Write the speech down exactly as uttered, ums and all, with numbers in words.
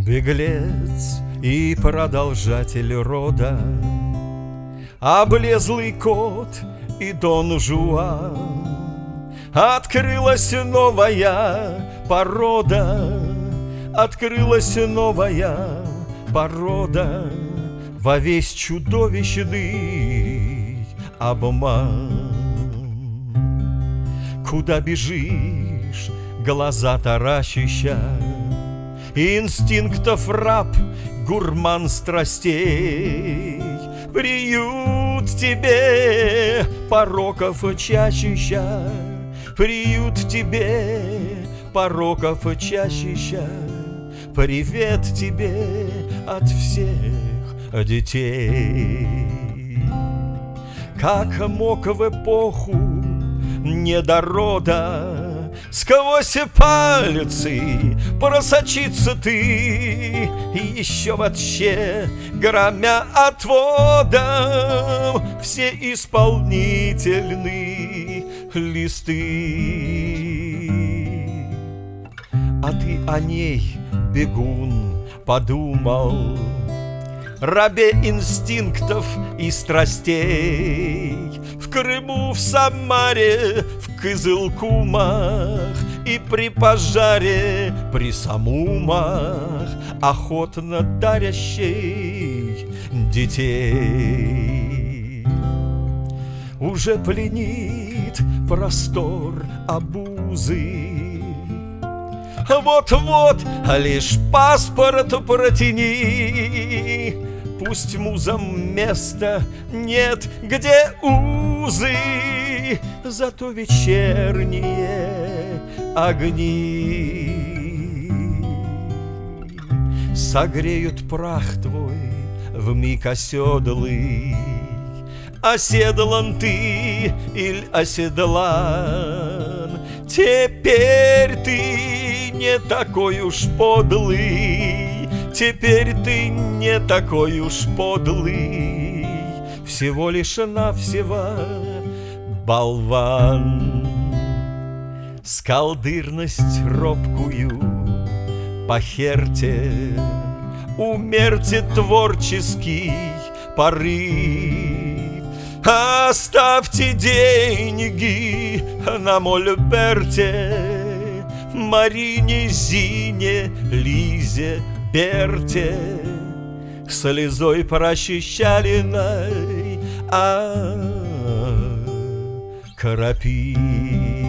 Беглец и продолжатель рода, облезлый кот и Дон Жуан. Открылась новая порода, открылась новая порода, во весь чудовищный обман. Куда бежишь, глаза таращища, инстинктов раб, гурман страстей, приют тебе пороков чащища, приют тебе пороков чащища, привет тебе от всех детей. Как мог в эпоху недорода сквозь пальцы просочиться ты, еще вообще громя отводом все исполнительные листы. А ты о ней, бегун, подумал, рабе инстинктов и страстей, в Крыму, в Самаре, в Кызылкумах и при пожаре, при самумах, охотно дарящей детей. Уже пленит простор обузы, вот-вот лишь паспорт протяни, пусть музам места нет, где узы, зато вечерние огни согреют прах твой вмиг оседлый. Оседлан ты иль оседлан, теперь ты не такой уж подлый, теперь ты не такой уж подлый, всего лишь навсего болван. Скалдырность робкую похерьте, умерьте творческий порыв, оставьте деньги на Мольберте, Марине, Зине, Лизе, Берте, слезой прочищалиной, а крапивой.